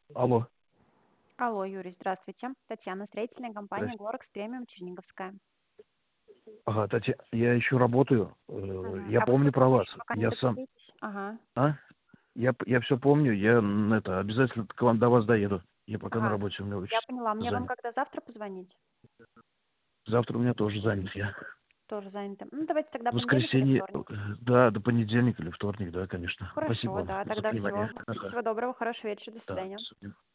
Алло, Алло, Юрий, здравствуйте. Татьяна, строительная компания здрасте. «Горекс Премиум» Черниговская. Ага, я еще работаю. Мгм. Я А вы помню слушайте, про вы вас. еще пока не Я сам. договорились? Ага, А? Я все помню. Обязательно к вам до вас доеду. Я пока на ага. работе, у меня Я очень поняла. Мне вам занят. когда завтра позвонить? Завтра у меня тоже занят я. Тоже занята. Ну, давайте тогда В понедельник или воскресенье, вторник. да, до понедельника или вторник, да, конечно. Спасибо Хорошо, вам да, за тогда понимание. всего. Ага. Всего доброго, хорошего вечера, до Да, свидания. до свидания.